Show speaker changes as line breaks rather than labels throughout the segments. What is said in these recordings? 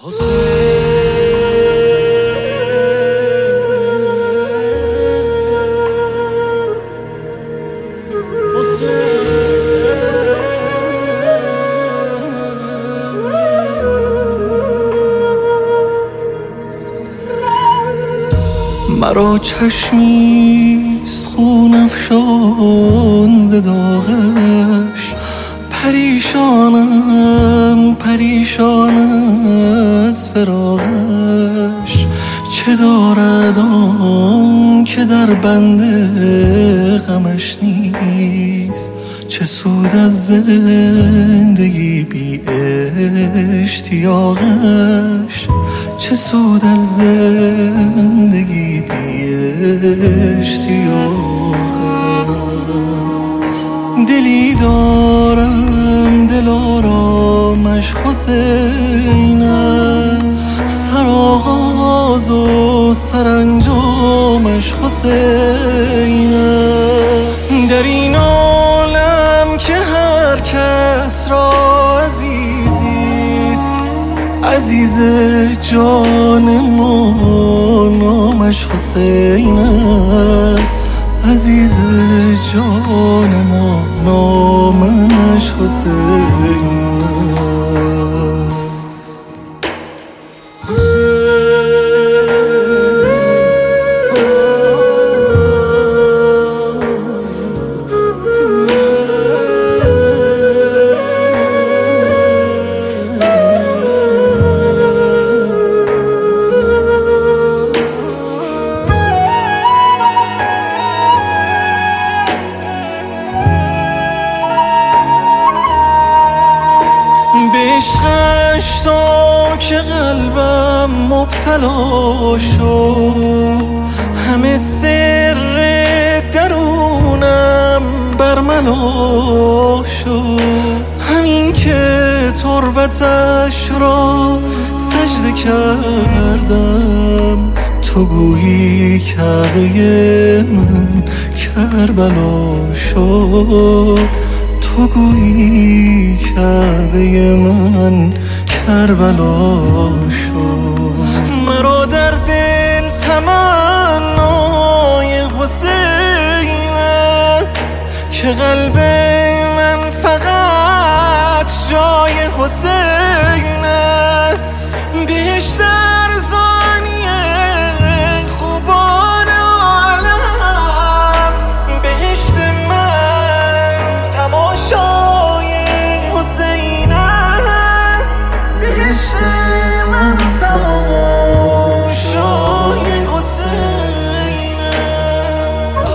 مرا چشمیست خون افشان ز داغش، پریشانم پریشان از فراقش. چه دارد آن که در بند غمش نیست؟ چه سود از زندگی بی اشتیاقش؟ چه سود از زندگی بی اشتیاقش؟ دلی دارم دلارامش حسینه، سرآغاز و سرانجامش حسینه. در این عالم که هر کس را عزیزیست، عزیز جان ما نامش حسین است. عزیز جان ما نامش حسین است. عشقش تا که قلبم مبتلا شد، همه سر درونم برملا شد. همین که تربتش را سجده کردم، تو گویی کعبه من کربلا شد. تو گویی کعبه من کربلا شد. مرا در دل تمنای حسین است، که قلب من فقط جای حسین است. بهشت ارزانی خوبان عالم، بهشت من تماشای حسین است. بهشت من تماشای حسین است.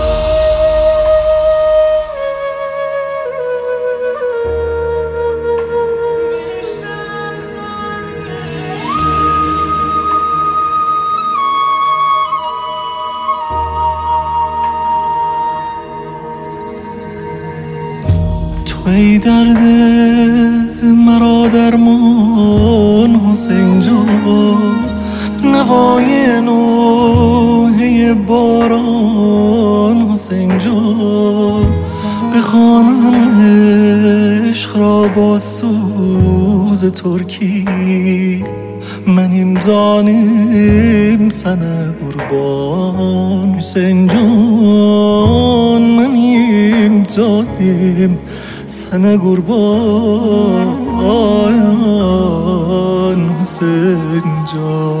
تو ای درد مرا درمان حسین جان، نوای نوحه باران حسین جان. بخوانم عشق را با سوز ترکی، منیم زانیم سنه قربان حسین جان. منیم زانیم سنه قربان حسین جان.